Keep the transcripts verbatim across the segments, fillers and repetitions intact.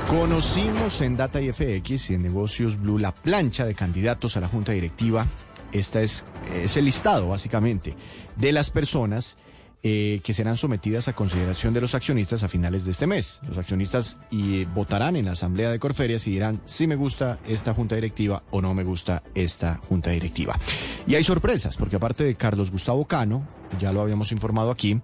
Conocimos en Data y F X y en Negocios Blue la plancha de candidatos a la Junta Directiva. Esta es, es el listado, básicamente, de las personas eh, que serán sometidas a consideración de los accionistas a finales de este mes. Los accionistas y, eh, votarán en la Asamblea de Corferias y dirán si me gusta esta Junta Directiva o no me gusta esta Junta Directiva. Y hay sorpresas, porque aparte de Carlos Gustavo Cano, ya lo habíamos informado aquí,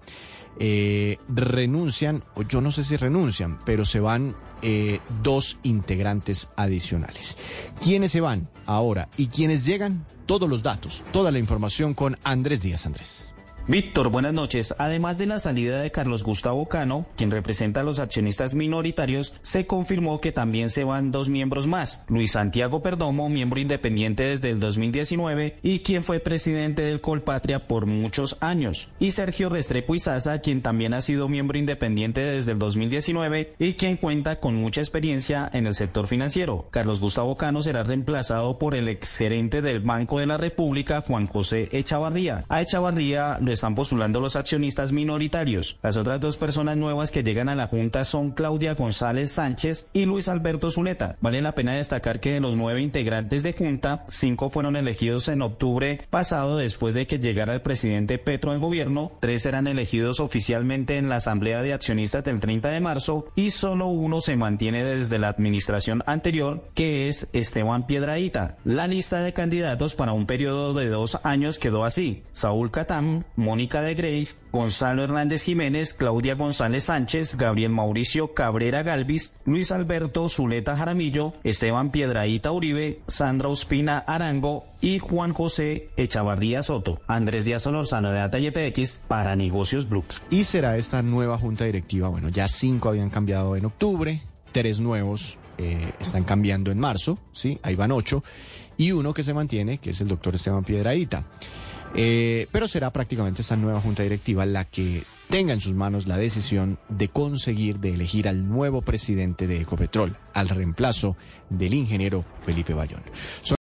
Eh, renuncian, o yo no sé si renuncian, pero se van eh, dos integrantes adicionales. ¿Quiénes se van ahora y quiénes llegan? Todos los datos, toda la información con Andrés Díaz. Andrés. Víctor, buenas noches. Además de la salida de Carlos Gustavo Cano, quien representa a los accionistas minoritarios, se confirmó que también se van dos miembros más. Luis Santiago Perdomo, miembro independiente desde el dos mil diecinueve y quien fue presidente del Colpatria por muchos años. Y Sergio Restrepo Izaza, quien también ha sido miembro independiente desde el dos mil diecinueve y quien cuenta con mucha experiencia en el sector financiero. Carlos Gustavo Cano será reemplazado por el exgerente del Banco de la República, Juan José Echavarría. A Echavarría lo están postulando los accionistas minoritarios. Las otras dos personas nuevas que llegan a la Junta son Claudia González Sánchez y Luis Alberto Zuleta. Vale la pena destacar que de los nueve integrantes de Junta, cinco fueron elegidos en octubre pasado después de que llegara el presidente Petro al gobierno, tres serán elegidos oficialmente en la Asamblea de Accionistas del treinta de marzo y solo uno se mantiene desde la administración anterior, que es Esteban Piedrahíta. La lista de candidatos para un periodo de dos años quedó así: Saúl Catán, Mónica de Grey, Gonzalo Hernández Jiménez, Claudia González Sánchez, Gabriel Mauricio Cabrera Galvis, Luis Alberto Zuleta Jaramillo, Esteban Piedrahíta Uribe, Sandra Ospina Arango y Juan José Echavarría Soto. Andrés Díaz Solorzano de Data y F X para Negocios Blue. Y será esta nueva Junta Directiva, bueno, ya cinco habían cambiado en octubre, tres nuevos eh, están cambiando en marzo, ¿sí? Ahí van ocho, y uno que se mantiene, que es el doctor Esteban Piedrahíta. Eh, pero será prácticamente esta nueva Junta Directiva la que tenga en sus manos la decisión de conseguir, de elegir al nuevo presidente de Ecopetrol, al reemplazo del ingeniero Felipe Bayón. Son